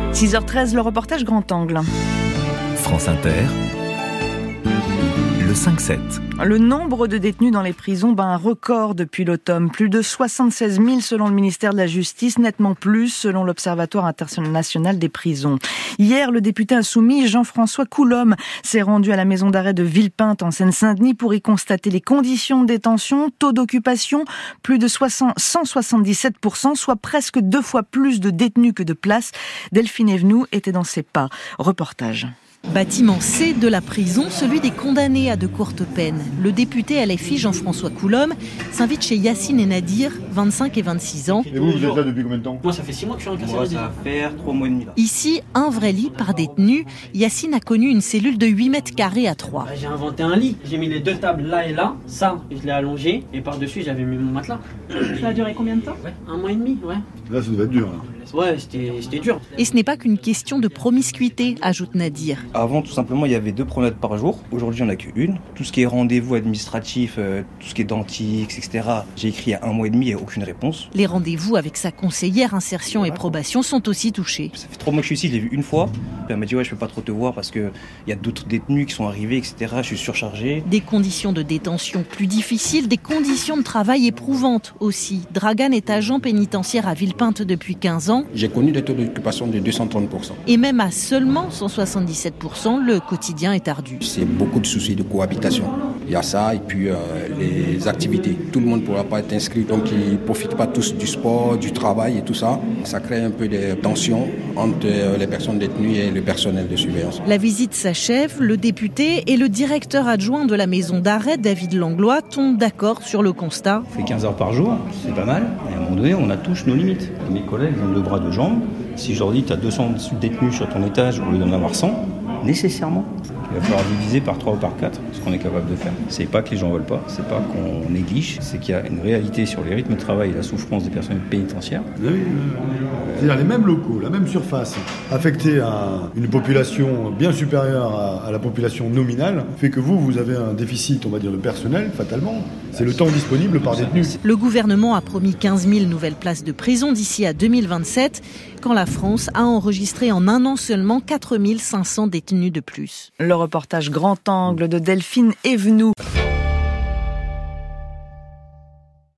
6h13, le reportage Grand Angle. France Inter, le 5-7. Le nombre de détenus dans les prisons bat un record depuis l'automne. Plus de 76 000 selon le ministère de la Justice, nettement plus selon l'Observatoire international des prisons. Hier, le député insoumis Jean-François Coulombe s'est rendu à la maison d'arrêt de Villepinte en Seine-Saint-Denis pour y constater les conditions de détention, taux d'occupation, plus de 177%, soit presque 2 fois plus de détenus que de places. Delphine Evenou était dans ses pas. Reportage. Bâtiment C de la prison, celui des condamnés à de courtes peines. Le député LFI Jean-François Coulombe s'invite chez Yacine et Nadir, 25 et 26 ans. Et vous êtes là depuis combien de temps ? Moi, ça fait 6 mois que je suis incarcéré. Moi, ça va faire 3 mois et demi là. Ici, un vrai lit par détenu. Yacine a connu une cellule de 8 mètres carrés à 3. J'ai inventé un lit. J'ai mis les 2 tables là et là. Ça, je l'ai allongé. Et par-dessus, j'avais mis mon matelas. Ça a duré combien de temps ? 1 mois et demi, ouais. Là, ça devait être dur. Là. Ouais, c'était dur. Et ce n'est pas qu'une question de promiscuité, ajoute Nadir. Avant, tout simplement, il y avait 2 promenades par jour. Aujourd'hui, il n'y en a qu'une. Tout ce qui est rendez-vous administratif, tout ce qui est dentiste, etc. J'ai écrit il y a 1 mois et demi, il n'y a aucune réponse. Les rendez-vous avec sa conseillère insertion et probation sont aussi touchés. Ça fait 3 mois que je suis ici, je l'ai vu une fois. Elle m'a dit ouais, je peux pas trop te voir parce qu'il y a d'autres détenus qui sont arrivés, etc. Je suis surchargé. Des conditions de détention plus difficiles, des conditions de travail éprouvantes aussi. Dragan est agent pénitentiaire à Villepinte depuis 15 ans. J'ai connu des taux d'occupation de 230%. Et même à seulement 177%, le quotidien est ardu. C'est beaucoup de soucis de cohabitation. Il y a ça et puis les activités. Tout le monde ne pourra pas être inscrit, donc ils ne profitent pas tous du sport, du travail et tout ça. Ça crée un peu des tensions entre les personnes détenues et le personnel de surveillance. La visite s'achève, le député et le directeur adjoint de la maison d'arrêt, David Langlois, tombent d'accord sur le constat. On fait 15 heures par jour, c'est pas mal. Et à un moment donné, on touche nos limites. Mes collègues ont 2 bras, 2 jambes. Si je leur dis que tu as 200 détenus sur ton étage au lieu d'en avoir 100, nécessairement, il va falloir diviser par 3 ou par 4 ce qu'on est capable de faire. C'est pas que les gens veulent pas, c'est pas qu'on néglige, c'est qu'il y a une réalité sur les rythmes de travail et la souffrance des personnels pénitentiaires. Oui. C'est-à-dire les mêmes locaux, la même surface, affectés à une population bien supérieure à la population nominale, fait que vous avez un déficit, on va dire, de personnel, fatalement. C'est le temps disponible par détenu. Le gouvernement a promis 15 000 nouvelles places de prison d'ici à 2027, quand la France a enregistré en un an seulement 4 500 détenus de plus. Le reportage Grand Angle de Delphine Evenou.